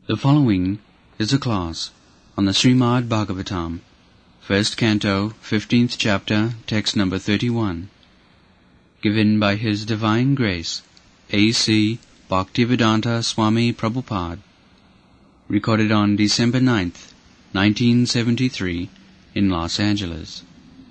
The following is a class on the Srimad Bhagavatam, first canto, 15th chapter, text number 31, given by His Divine Grace, A.C. Bhaktivedanta Swami Prabhupada, recorded on December 9th, 1973, in Los Angeles.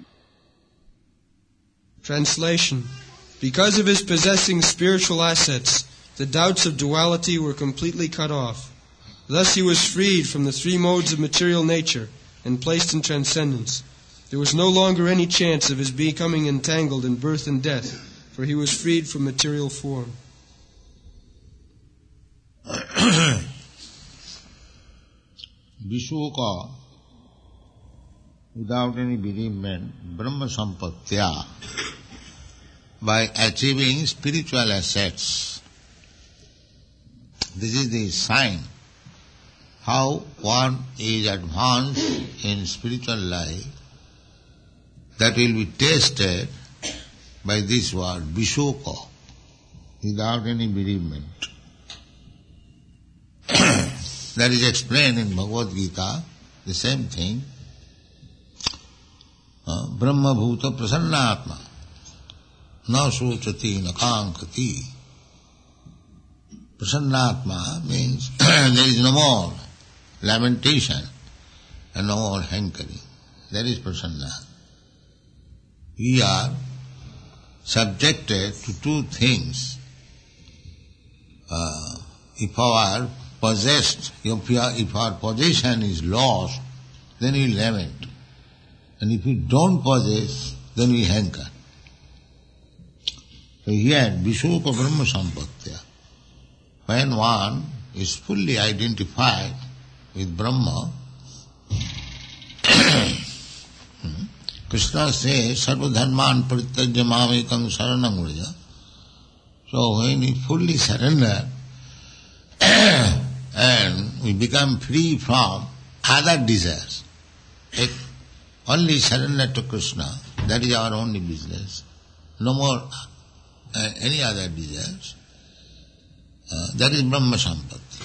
Translation. Because of his possessing spiritual assets, the doubts of duality were completely cut off. Thus he was freed from the three modes of material nature and placed in transcendence. There was no longer any chance of his becoming entangled in birth and death, for he was freed from material form. Vishoka, without any bereavement, Brahma Sampatya, by achieving spiritual assets. This is the sign how one is advanced in spiritual life. That will be tested by this word, Vishoka, without any bereavement. That is explained in Bhagavad Gita, the same thing. Brahma bhuta prasannatma, na sochati na kankati. Prasannatma means there is no more lamentation and no more hankering. That is prasanna. We are subjected to two things. If our possession is lost, then we lament. And if we don't possess, then we hanker. So here, Vishoka Brahma Sampatya. When one is fully identified with Brahma, Krishna says, Sarva dharman parityajya mamekam saranam vraja. So when we fully surrender and we become free from other desires, only surrender to Krishna, that is our only business. No more any other desires. That is Brahma Sampatti.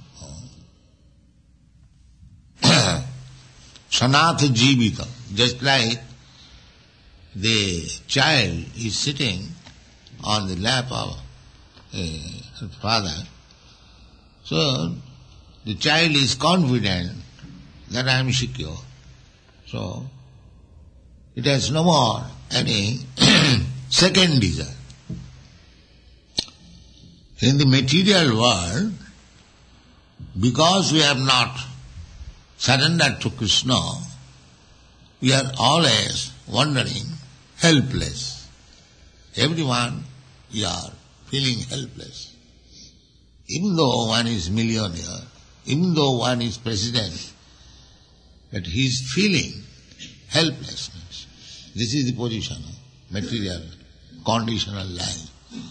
Sanatha Jivita, just like the child is sitting on the lap of her father, so the child is confident that I am secure. So it has no more any second desire. In the material world, because we have not surrendered to Krishna, we are always wandering, helpless. Everyone, we are feeling helpless. Even though one is millionaire, even though one is president, but he is feeling helplessness. This is the position of material, conditional life.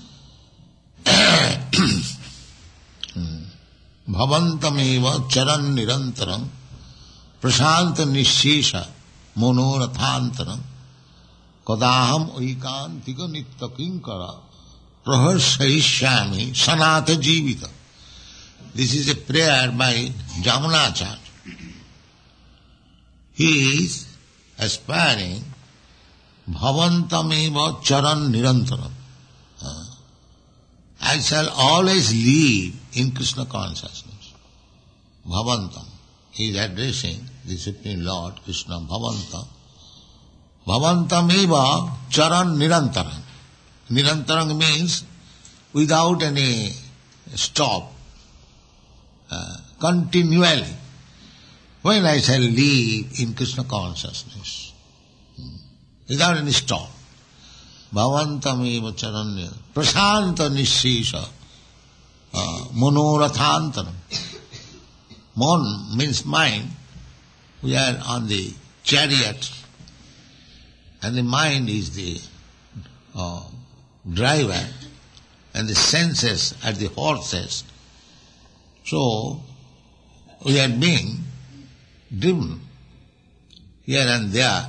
Bhavantameva charan nirantaram prashanta nishesha monorathantaram kadaham aikantika nitya kinkara praharsahishyami sanatha jivita. This is a prayer by Jamunacharya. He is aspiring Bhavantameva charan nirantaram. I shall always live in Krishna consciousness. Bhavantam. He is addressing the Supreme Lord, Krishna, Bhavantam. Bhavantam eva charan nirantaram. Nirantaram means without any stop, continually. When I shall live in Krishna consciousness, without any stop. Bhavantam eva charanya prasanta nishesha monorathantaram. Mon means mind. We are on the chariot and the mind is the driver and the senses are the horses. So we are being driven here and there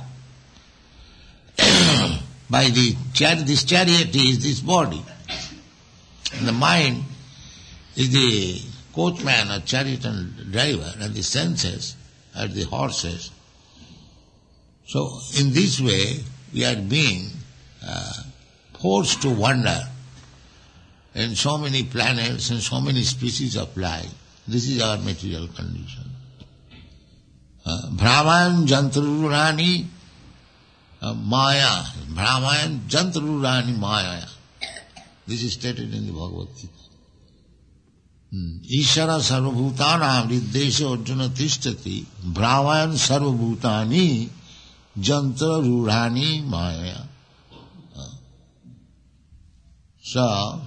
by the chariot. This chariot is this body. And the mind is the coachman or chariot and driver and the senses are the horses. So in this way we are being forced to wander in so many planets and so many species of life. This is our material condition. Brahman jantrurani maya. Brahman jantrurani maya. This is stated in the Bhagavad Gita. Ishara sarvabhutanam riddesha arjuna tishtati Brahman sarvabhutani jantrurani maya. So,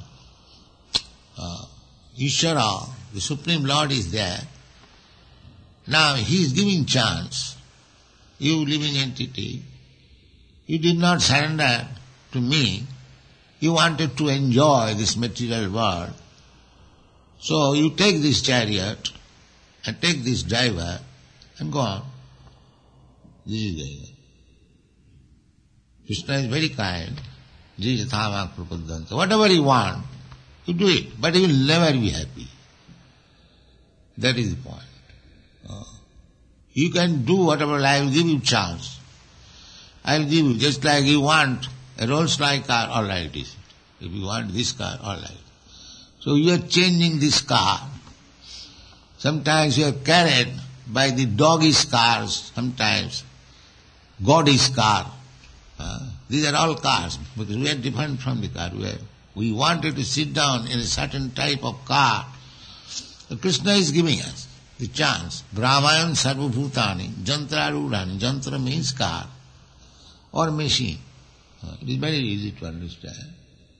Ishara, the Supreme Lord is there. Now He is giving chance. You living entity, you did not surrender to me. You wanted to enjoy this material world. So you take this chariot and take this driver and go on. This is the Krishna is very kind. Whatever you want, you do it, but you will never be happy. That is the point. You can do whatever I will give you chance. I will give you, just like you want a Rolls-Royce car, all right it is. If you want this car, all right. So you are changing this car. Sometimes you are carried by the doggy's cars, sometimes God's car. These are all cars, because we are different from the car. We wanted to sit down in a certain type of car. So Krishna is giving us the chance. Brahmayan sarvabhutani, jantra rudani. Jantra means car or machine. It is very easy to understand.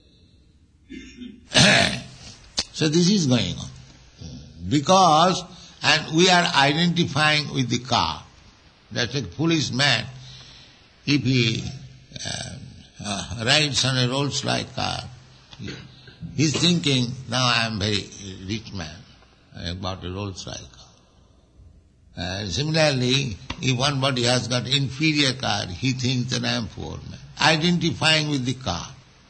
So this is going on. Because, and we are identifying with the car. That's a foolish man. If he rides on a Rolls-Royce car, he's thinking, now I am very rich man. I bought a Rolls-Royce car. Similarly, if one body has got inferior car, he thinks that I am poor man. Identifying with the car.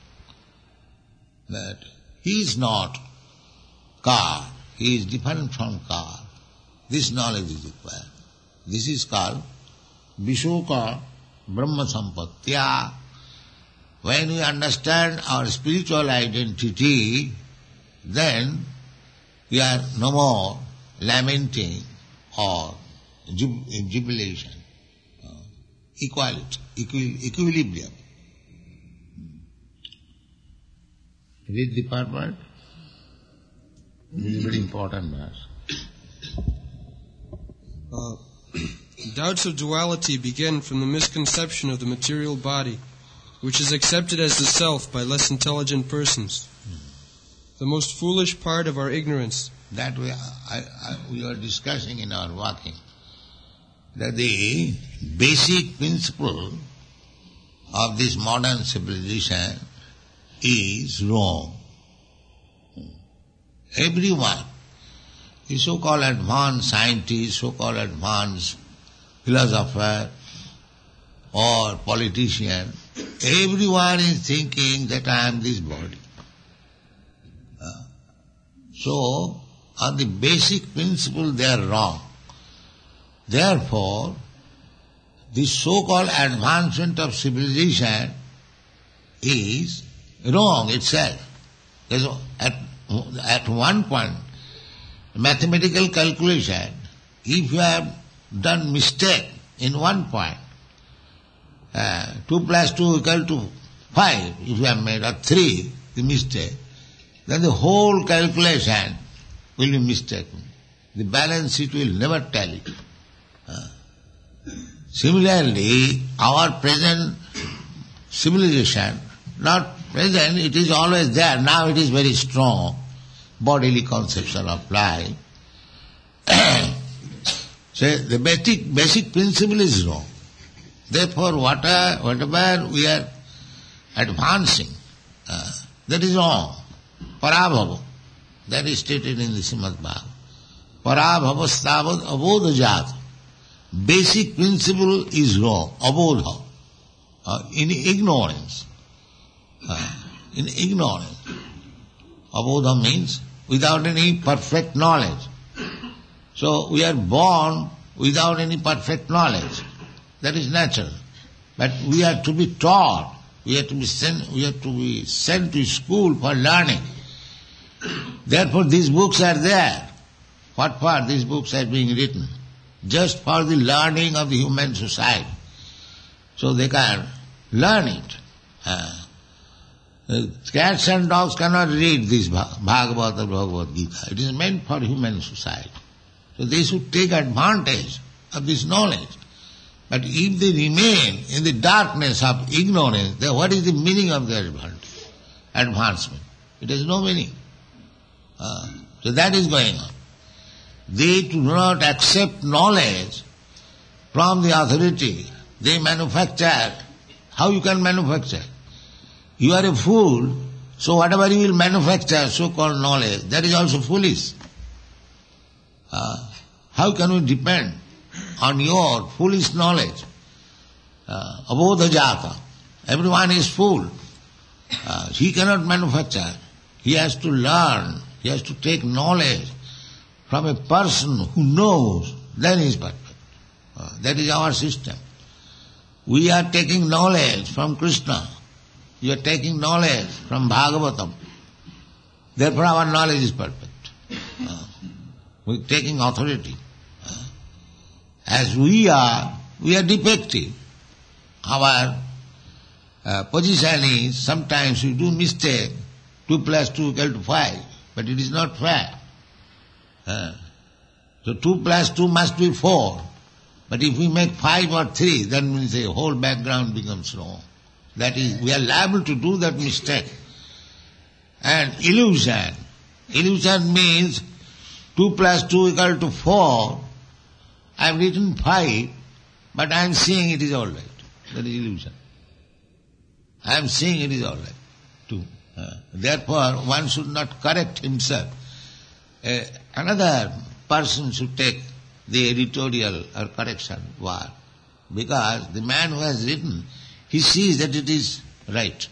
That he is not car. He is different from car. This knowledge is required. This is called Vishoka Brahma Sampatya. When we understand our spiritual identity, then we are no more lamenting or jubilation. Equality, equilibrium. Read the purport. This is very important verse. Doubts of duality begin from the misconception of the material body, which is accepted as the self by less intelligent persons. The most foolish part of our ignorance. That we are discussing in our walking, that the basic principle of this modern civilization is wrong. Everyone, the so-called advanced scientist, so-called advanced philosopher or politician, everyone is thinking that I am this body. So, on the basic principle they are wrong. Therefore, the so-called advancement of civilization is wrong itself. At one point, mathematical calculation, if you have done mistake in one point, 2 plus 2 equal to 5, if you have made, or 3, the mistake, then the whole calculation will be mistaken. The balance sheet will never tally. Similarly, our present civilization, not present, it is always there, now it is very strong, bodily conception of life. So the basic principle is wrong. Therefore, whatever we are advancing, that is wrong. Parabhava, that is stated in the Srimad Bhagavatam. Parabhavastavad abodhajat. Basic principle is wrong, abodha, in ignorance. In ignorance. Abodha means without any perfect knowledge. So we are born without any perfect knowledge. That is natural. But we are to be taught, we are to be sent to school for learning. Therefore these books are there. What for these books are being written? Just for the learning of the human society. So they can learn it. Cats and dogs cannot read this Bhagavad or Bhagavad Gita. It is meant for human society. So they should take advantage of this knowledge. But if they remain in the darkness of ignorance, then what is the meaning of their advancement? It has no meaning. So that is going on. They do not accept knowledge from the authority. They manufacture. How you can manufacture? You are a fool, so whatever you will manufacture, so-called knowledge, that is also foolish. How can we depend on your foolish knowledge? Abodha jata. Everyone is fool. He cannot manufacture. He has to learn. He has to take knowledge from a person who knows, then he is perfect. That is our system. We are taking knowledge from Krishna. You are taking knowledge from Bhagavatam. Therefore our knowledge is perfect. We are taking authority. As we are defective. Our position is, sometimes we do mistake, 2 plus 2 equal to 5, but it is not fair. So 2 plus 2 must be 4. But if we make 5 or 3, then means the whole background becomes wrong. That is, we are liable to do that mistake. And illusion. Illusion means 2 plus 2 equal to 4. I have written 5, but I am seeing it is all right. That is illusion. I am seeing it is all right too. Therefore, one should not correct himself. Another person should take the editorial or correction work, because the man who has written, he sees that it is right.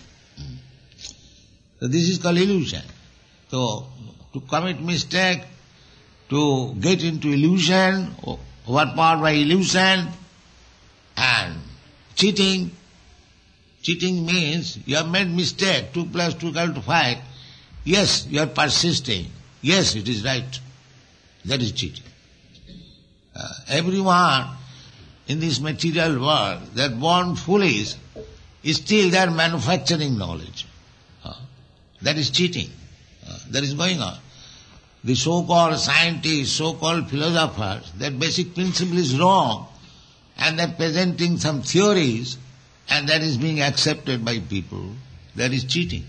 So this is called illusion. So to commit mistake, to get into illusion, overpowered by illusion, and cheating. Cheating means you have made mistake, 2 plus 2 equal to 5. Yes, you are persisting. Yes, it is right. That is cheating. Everyone in this material world, that born foolish, is still there manufacturing knowledge. That is cheating. That is going on. The so-called scientists, so-called philosophers, their basic principle is wrong, and they are presenting some theories, and that is being accepted by people. That is cheating.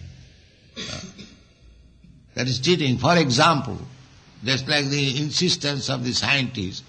That is cheating. For example, just like the insistence of the scientists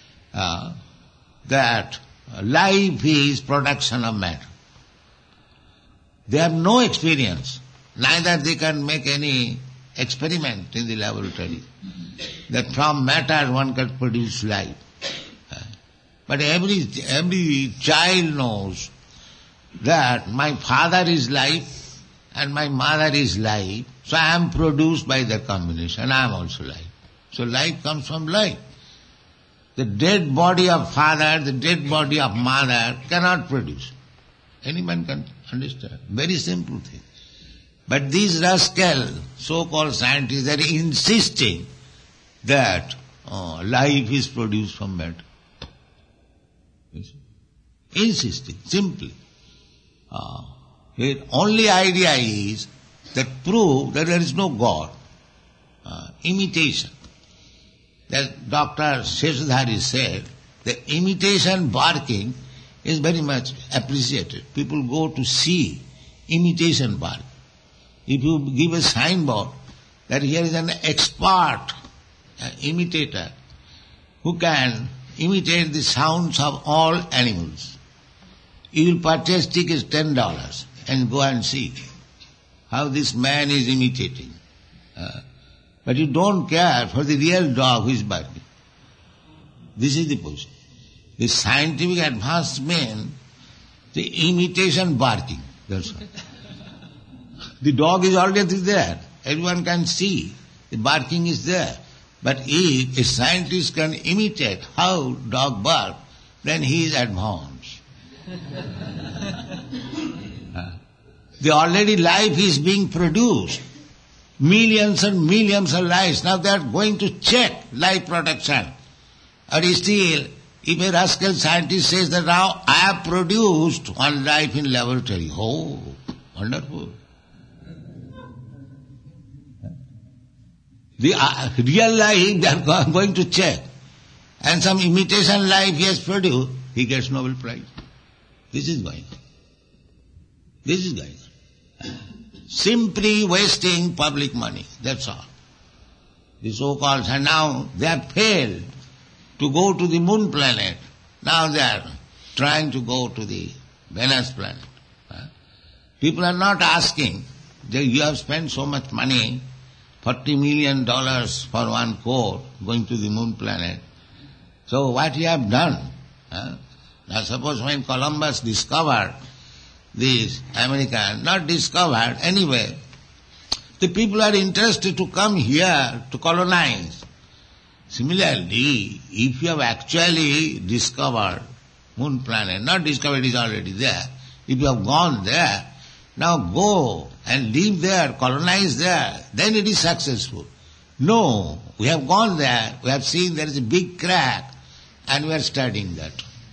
that life is production of matter. They have no experience, neither they can make any experiment in the laboratory that from matter one can produce life. But every child knows that my father is life and my mother is life, so I am produced by the combination, I am also life. So life comes from life. The dead body of father, the dead body of mother cannot produce. Anyone can understand. Very simple thing. But these rascals, so-called scientists, they are insisting that life is produced from matter. Insisting, simply. The only idea is that prove that there is no God. Imitation. That Dr. Seshadhari said, the imitation barking is very much appreciated. People go to see imitation barking. If you give a signboard that here is an expert imitator who can imitate the sounds of all animals, you will purchase tickets $10 and go and see how this man is imitating. But you don't care for the real dog who is barking. This is the position. The scientific advancement, the imitation barking, that's all. The dog is already there. Everyone can see The barking is there. But if a scientist can imitate how dog barks, then he is advanced. The already life is being produced. Millions and millions of lives. Now they are going to check life production. Or still, if a rascal scientist says that now I have produced one life in laboratory. Oh, wonderful. The real life they are going to check. And some imitation life he has produced, he gets Nobel Prize. This is going on. This is going on. Simply wasting public money, that's all. The so-called, and now they have failed to go to the moon planet. Now they are trying to go to the Venus planet. People are not asking, you have spent so much money, $40 million for one core going to the moon planet. So what you have done? Now suppose when Columbus discovered this American, not discovered anyway, the people are interested to come here to colonize. Similarly, if you have actually discovered moon planet, not discovered, it is already there. If you have gone there, now go and live there, colonize there, then it is successful. No, we have gone there, we have seen there is a big crack, and we are studying that.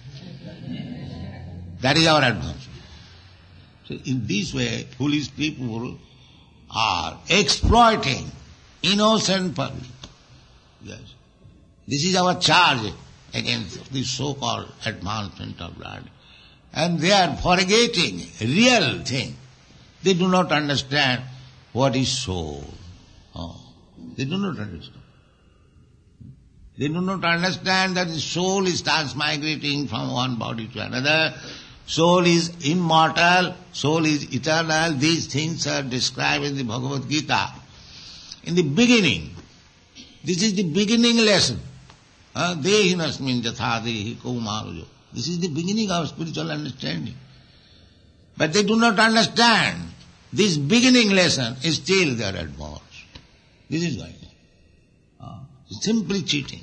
That is our advance. So in this way, foolish people are exploiting innocent public. Yes. This is our charge against this so-called advancement of learning. And they are forgetting real thing. They do not understand what is soul. They do not understand. They do not understand that the soul is transmigrating from one body to another. Soul is immortal, soul is eternal. These things are described in the Bhagavad Gita. In the beginning, this is the beginning lesson. Dehinasmin jatha dehi kaumarujo. This is the beginning of spiritual understanding. But they do not understand. This beginning lesson is still their advance. This is going on. Simply cheating.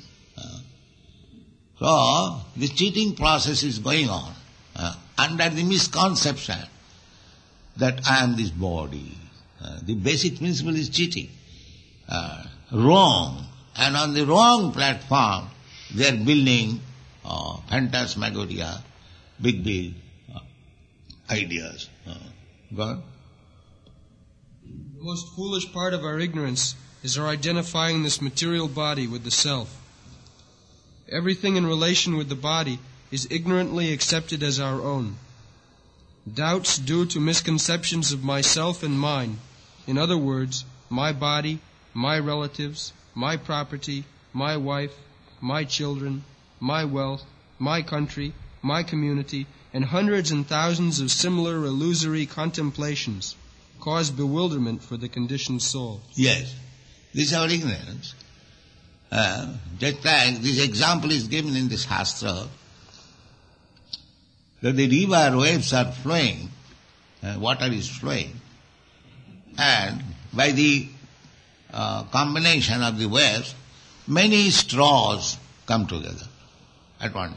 So, this cheating process is going on under the misconception that I am this body. The basic principle is cheating. Wrong. And on the wrong platform, they are building phantasmagoria, big ideas. Go on. The most foolish part of our ignorance is our identifying this material body with the self. Everything in relation with the body is ignorantly accepted as our own. Doubts due to misconceptions of myself and mine, in other words, my body, my relatives, my property, my wife, my children, my wealth, my country, my community, and hundreds and thousands of similar illusory contemplations cause bewilderment for the conditioned soul. Yes, this is our ignorance. Just like this example is given in the Shastra, that the river waves are flowing, water is flowing, and by the combination of the waves, many straws come together at one time.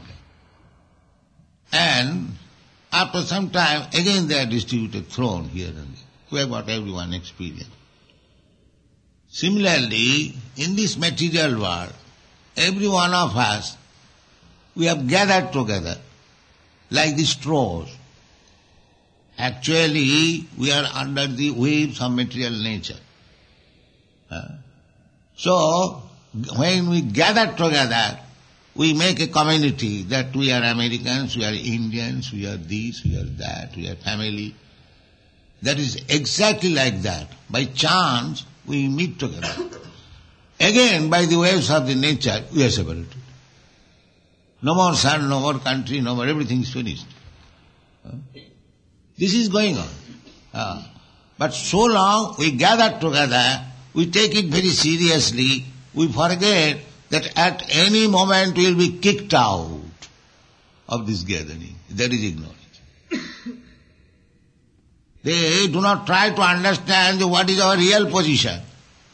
And after some time, again they are distributed, thrown here and there. We have got everyone experience. Similarly, in this material world, every one of us, we have gathered together like the straws. Actually, we are under the waves of material nature. So, when we gather together, we make a community that we are Americans, we are Indians, we are this, we are that, we are family. That is exactly like that. By chance, we meet together. Again, by the waves of the nature, we are separated. No more sun, no more country, no more, everything is finished. This is going on. But so long we gather together, we take it very seriously, we forget that at any moment we will be kicked out of this gathering. That is ignorance. They do not try to understand what is our real position.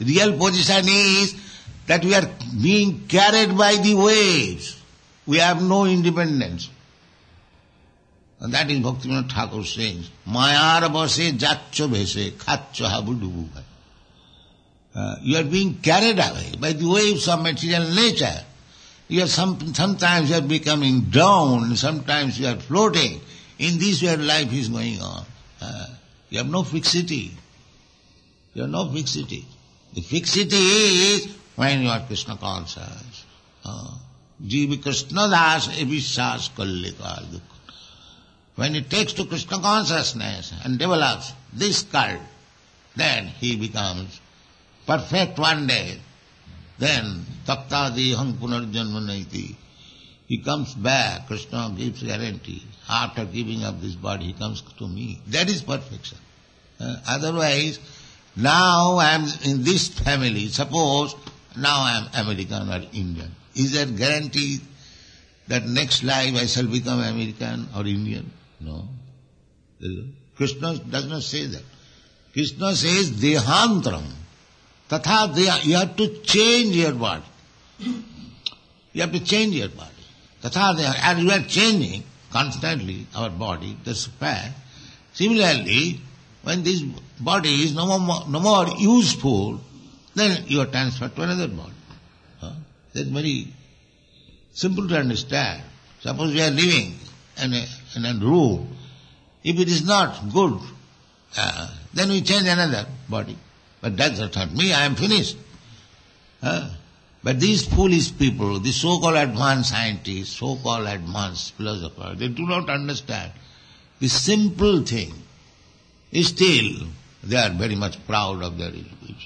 Real position is that we are being carried by the waves. We have no independence. And that is Bhaktivinoda Thakur saying, Mayar base jaccho bhese khacho habu dubu bhai. You are being carried away by the waves of material nature. You are sometimes you are becoming down, sometimes you are floating. In this way life is going on. You have no fixity. You have no fixity. The fixity is when you are Krishna conscious. Jiva Krishna das evisas kallikal dukha. When he takes to Krishna consciousness and develops this cult, then he becomes perfect one day. Then tattadi hang punarjanmanaiti. He comes back, Krishna gives guarantee. After giving up this body, he comes to me. That is perfection. Otherwise, now I am in this family, suppose now I am American or Indian. Is there guarantee that next life I shall become American or Indian? No. Krishna does not say that. Krishna says dehantram. Tatha you have to change your body. You have to change your body. Tatha and we are changing constantly our body, that's a fact. Similarly, when this body is no more useful, then you are transferred to another body. That's very simple to understand. Suppose we are living in a room. If it is not good, then we change another body. But that's not me, I am finished. But these foolish people, the so-called advanced scientists, so-called advanced philosophers, they do not understand the simple thing. Still, they are very much proud of their education.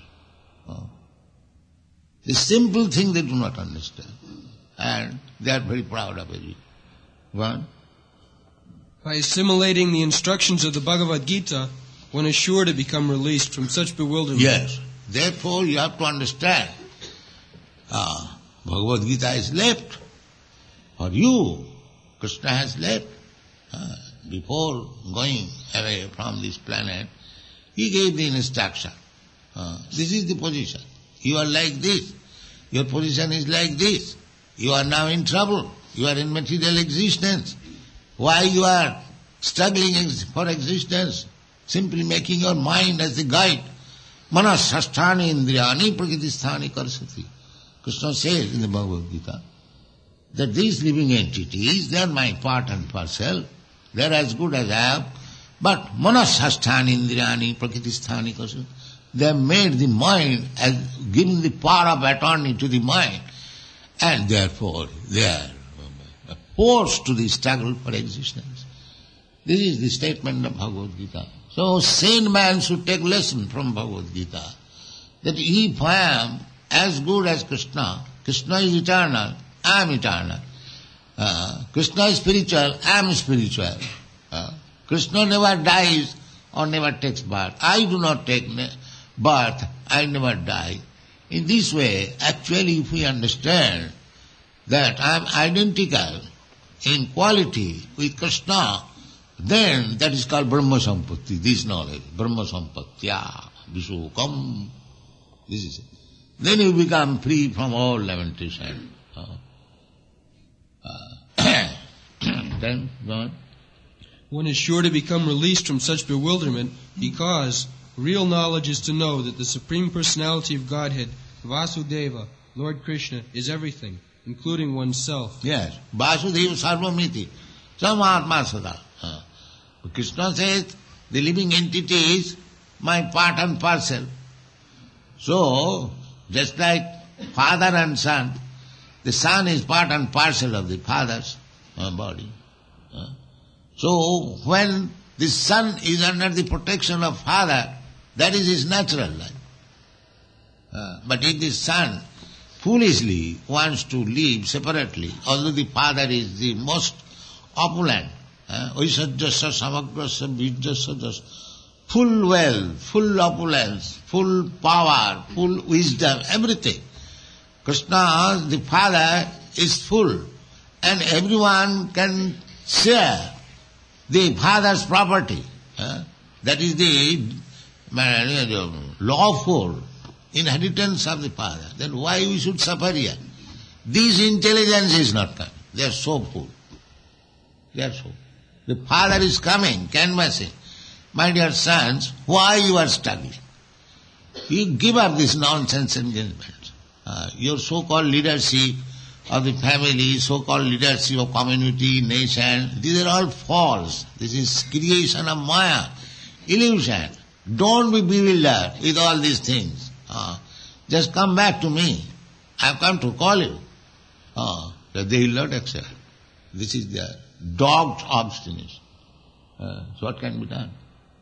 The simple thing they do not understand. And they are very proud of it. One. By assimilating the instructions of the Bhagavad Gita, one is sure to become released from such bewilderment. Yes. Therefore, you have to understand. Bhagavad Gita is left. For you, Krishna has left. Before going away from this planet, he gave the instruction. This is the position. You are like this. Your position is like this. You are now in trouble. You are in material existence. Why you are struggling for existence? Simply making your mind as the guide. Manas sasthani indriyani prakritisthani karsati. Krishna says in the Bhagavad Gita that these living entities, they are my part and parcel. They are as good as I am. But manas sasthani indriyani prakritisthani karsati. They have made the mind, as given the power of attorney to the mind. And therefore they are forced to the struggle for existence. This is the statement of Bhagavad Gita. So sane man should take lesson from Bhagavad Gita. That if I am as good as Krishna, Krishna is eternal, I am eternal. Krishna is spiritual, I am spiritual. Krishna never dies or never takes birth. I do not take birth, I never die. In this way, actually if we understand that I am identical in quality with Krishna, then that is called Brahma Sampatti, this knowledge. Brahma Sampatya, Vishokam. This is it. Then you become free from all lamentation. Then, go on. One is sure to become released from such bewilderment because real knowledge is to know that the Supreme Personality of Godhead, Vasudeva, Lord Krishna, is everything, including oneself. Yes. Vasudeva sarvamiti. Samatma sada. Krishna says, the living entity is my part and parcel. So, just like father and son, the son is part and parcel of the father's body. So, when the son is under the protection of father, that is his natural life. But if the son foolishly wants to live separately, although the father is the most opulent, Vaisajyasya samagrasya vijyasya, full wealth, full opulence, full power, full wisdom, everything. Krishna, the father, is full, and everyone can share the father's property. That is the lawful inheritance of the Father, then why we should suffer here? This intelligence is not coming. They are so full. They are so full. The Father is coming, canvassing. My dear sons, why you are struggling? You give up this nonsense engagement. Your so-called leadership of the family, so-called leadership of community, nation, these are all false. This is creation of Maya, illusion. Don't be bewildered with all these things. Just come back to me. I have come to call you. They will not accept. This is their dogged obstination. So what can be done?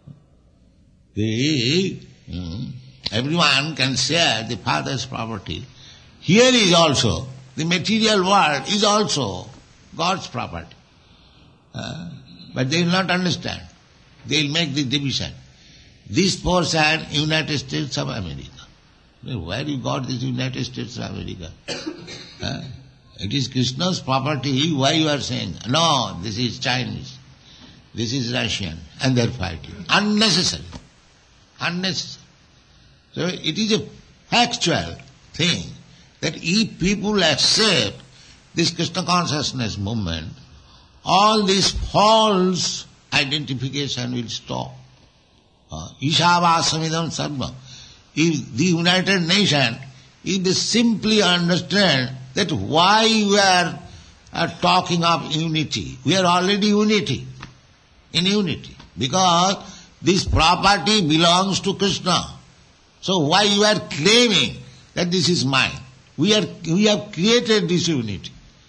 Everyone can share the Father's property. Here is also, the material world is also God's property. But they will not understand. They will make the division. This portion, United States of America. Where you got this United States of America? It is Krishna's property. Why you are saying, no, this is Chinese, this is Russian, and they are fighting. Unnecessary. Unnecessary. So it is a factual thing that if people accept this Krishna consciousness movement, all this false identification will stop. Ishavāsamidam sarva. If the United Nations, if they simply understand that why we are talking of unity, we are already in unity, because this property belongs to Krishna. So why you are claiming that this is mine? We have created this unity.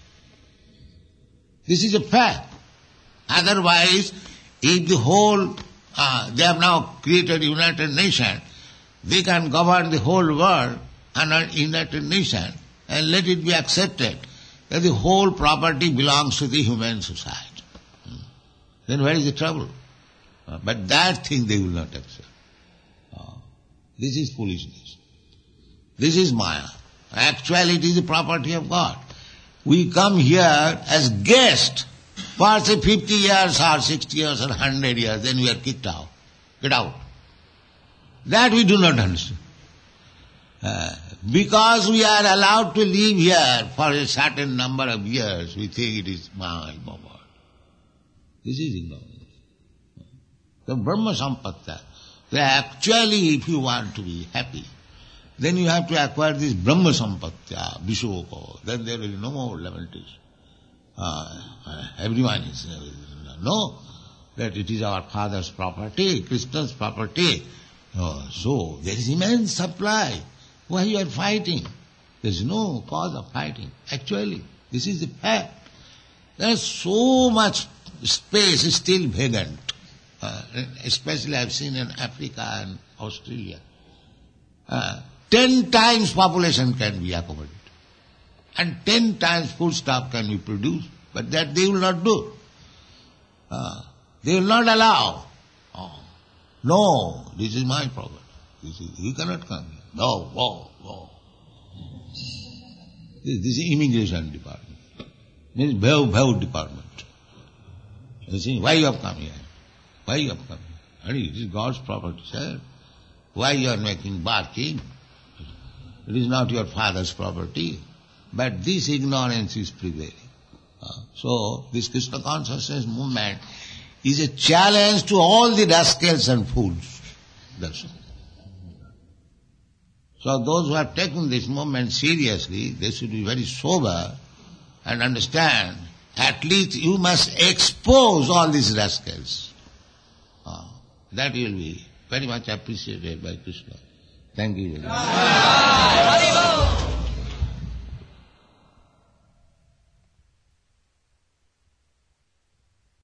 This is a fact. Otherwise, if the whole, they have now created United Nations, they can govern the whole world under United Nations and let it be accepted that the whole property belongs to the human society. Then where is the trouble? But that thing they will not accept. This is foolishness. This is Maya. Actually, it is the property of God. We come here as guests for say 50 years or 60 years or 100 years, then we are kicked out. Get out. That we do not understand. Because we are allowed to live here for a certain number of years, we think it is my God. This is ignorance. The Brahma Sampatya. So actually, if you want to be happy, then you have to acquire this Brahma Sampatya, Vishoko. Then there will be no more lamentation. Everyone is know that it is our Father's property, Krishna's property. So there is immense supply. Why you are fighting? There is no cause of fighting. Actually, this is the fact. There is so much space still vacant. Especially I have seen in Africa and Australia. 10 times population can be accommodated. And 10 times foodstuff can be produced. But that they will not do. They will not allow. No, this is my property. You cannot come here. No. This is immigration department. This is Bhav department. You see, why you have come here? Why you have come here? It is God's property, sir. Why you are making barking? It is not your father's property. But this ignorance is prevailing. So, this Krishna consciousness movement is a challenge to all the rascals and fools. That's all. So those who have taken this movement seriously, they should be very sober and understand, at least you must expose all these rascals. That will be very much appreciated by Krishna. Thank you very much.